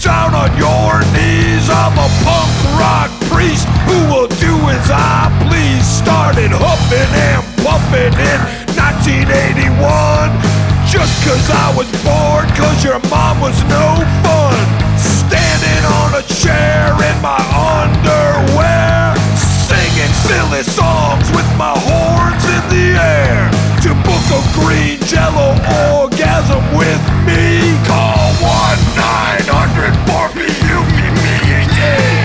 down on your knees. I'm a punk rock priest who will do as I please. Started huffing and puffing in 1981, just cause I was bored, cause your mom was no fun. Standing on a chair in my underwear, singing silly songs with my horns in the air. To book a green jello orgasm with me, call 1-900-4PUPPED.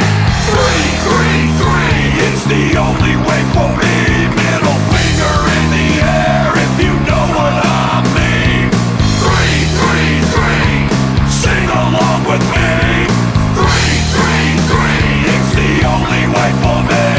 333, it's the only way for me. Middle finger in the air if you know what I mean. 333, sing along with me. 333, it's the only way for me.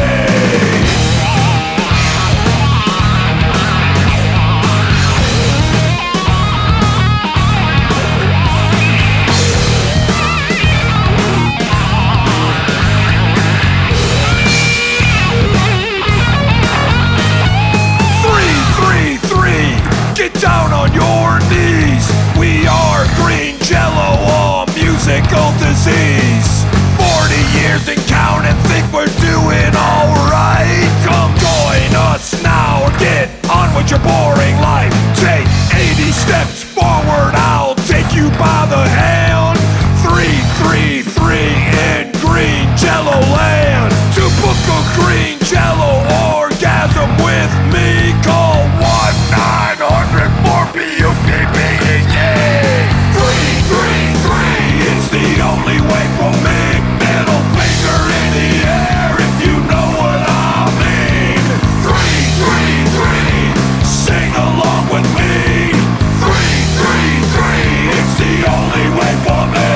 Get down on your knees. We are green jello, all musical disease. 40 years and counting, think we're doing alright. Come join us now or get on with your boring life. Take 80 steps forward, I'll take you by the hand. 333 in green jello land. To book a green jello orgasm with me, call 1-900-4PUPPED. 333, it's the only way for me. Middle finger in the air if you know what I mean. 333, sing along with me. 333, it's the only way for me.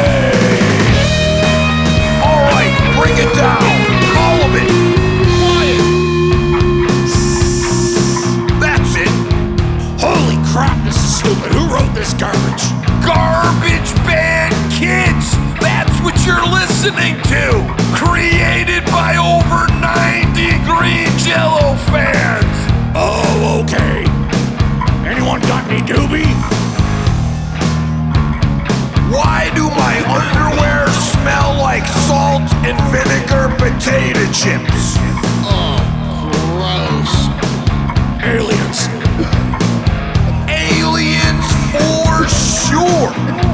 Alright, bring it down, all of it. That's it. Holy crap, this is stupid. Who wrote this garbage? Garbage Band Kids! That's what you're listening to! Created by over 90 green jello fans! Oh, okay. Anyone got any doobie? Why do my underwear smell like salt and vinegar potato chips? Oh, gross. Aliens. Aliens for sure!